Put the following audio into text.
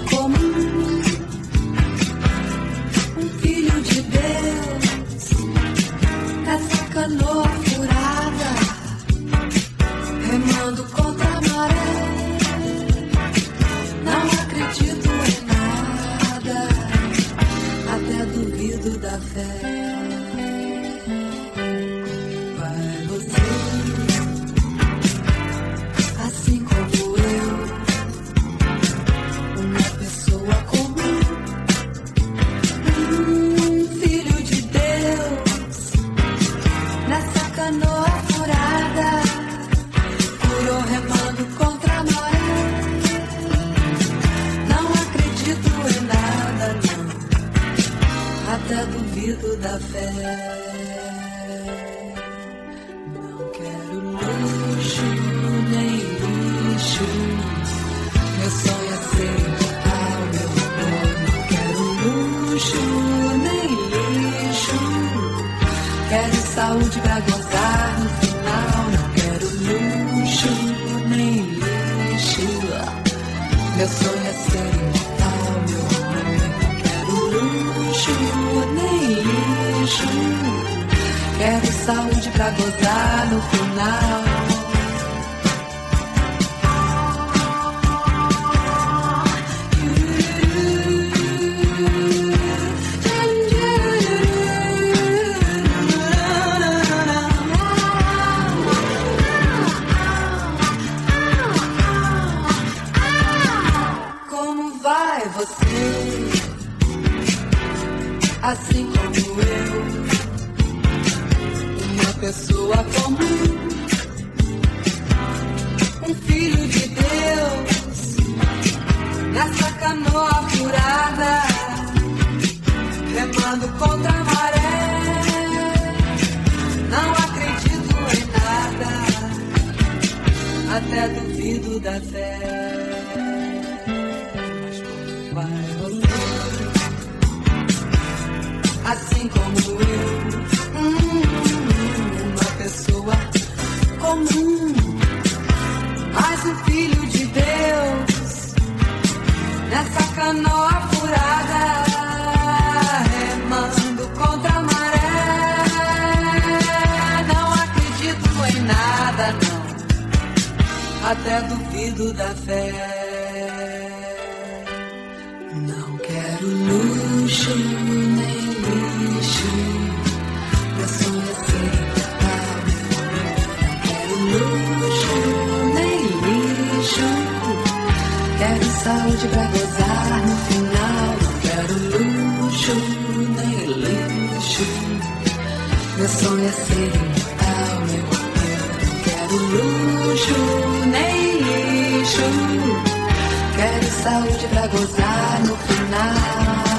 comum, um filho de Deus, nessa canoa furada, remando contra a maré. Não acredito em nada, até duvido da fé. Vai você, assim como eu, uma pessoa comum, um filho de Deus, nessa canoa furada, furou remando contra a maré. Não acredito em nada, não, até duvido da fé. Não quero luxo nem lixo, meu sonho é ser imortal, meu amor. Não quero luxo nem lixo, quero saúde pra gozar no final. Não quero luxo nem lixo, meu sonho é ser imortal, meu amor. Não quero luxo nem lixo, quero saúde pra gozar no final. Como vai você? Assim como eu, uma pessoa comum, um filho de Deus, nessa canoa furada, remando contra a maré. Não acredito em nada, até duvido da fé. Mas como vai você? Assim como eu, uma pessoa comum, mas um filho de Deus, nessa canoa furada, remando contra a maré. Não acredito em nada, não, até duvido da fé. Não quero luxo nem lixo, meu sonho é ser imortal, meu amor. Não quero luxo nem lixo, quero saúde pra gozar no final. Não quero luxo nem lixo, meu sonho é ser imortal, meu amor. Não quero luxo nem lixo, quero saúde pra gozar no final.